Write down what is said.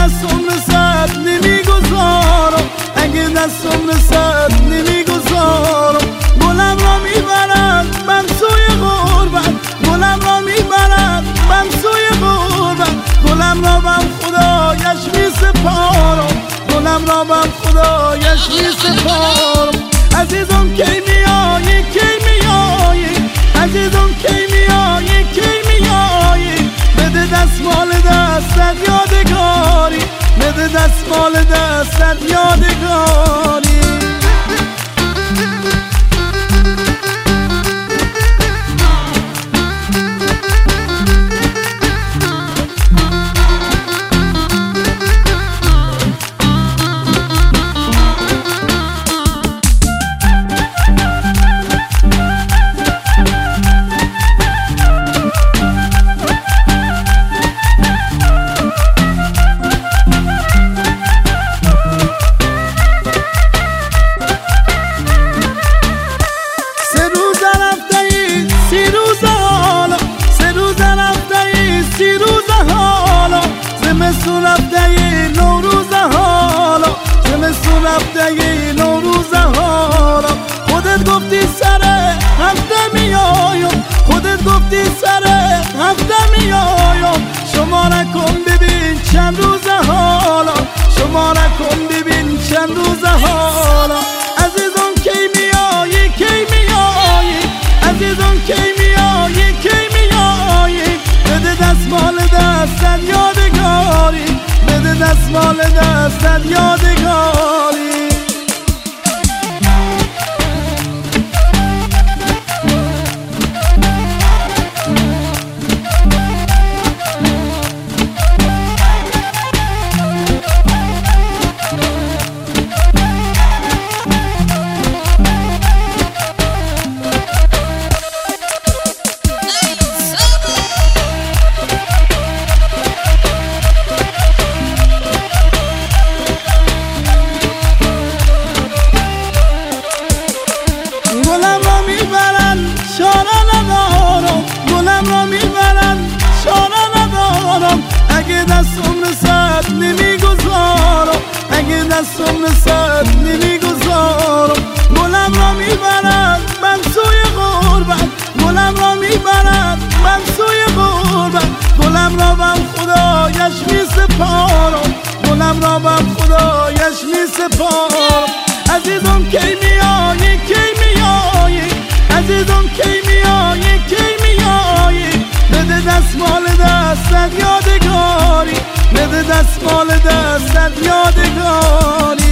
دستم رسد نمیگذارم، اگه دستم رسد نمیگذارم. گلم را میبرد من سوی غربت، گلم را میبرد من سوی غربت. گلم را بم خدایش میسپارم، گلم را بم خدایش میسپارم. عزیزم کی میایی کی میایی، عزیزم کی میایی کی میایی. بده دستمال دستت یادگاری، بده دستمال دستت یادگاری. زمستون رفته نوروز حالا، زمستون رفته نوروز حالا. خودت گفتی سر هفته میایم، خودت گفتی سر هفته میایم. شما نکن ببین چند روز حالا، شما نکن ببین چند روز حالا. عزیزم کی میایی کی میایی، عزیزم کی میایی کی میایی. بده دستمال دستت یادگاری، بده دستمال دستت یادگاری. گلم را میبرن شانه ندارم، گلم را میبرن شانه ندارم. اگه دستم رسد نمیگذارم، اگه دستم رسد نمیگذارم. گلم را میبرن من سوی غربت، گلم را میبرن من سوی غربت. گلم را بم خدایش میسپارم، گلم را بم خدایش میسپارم. عزیزم کی میایی کی میایی، عزیزم کی میایی کی میایی. بده دستمال دستت یادگاری، بده دستمال دستت یادگاری.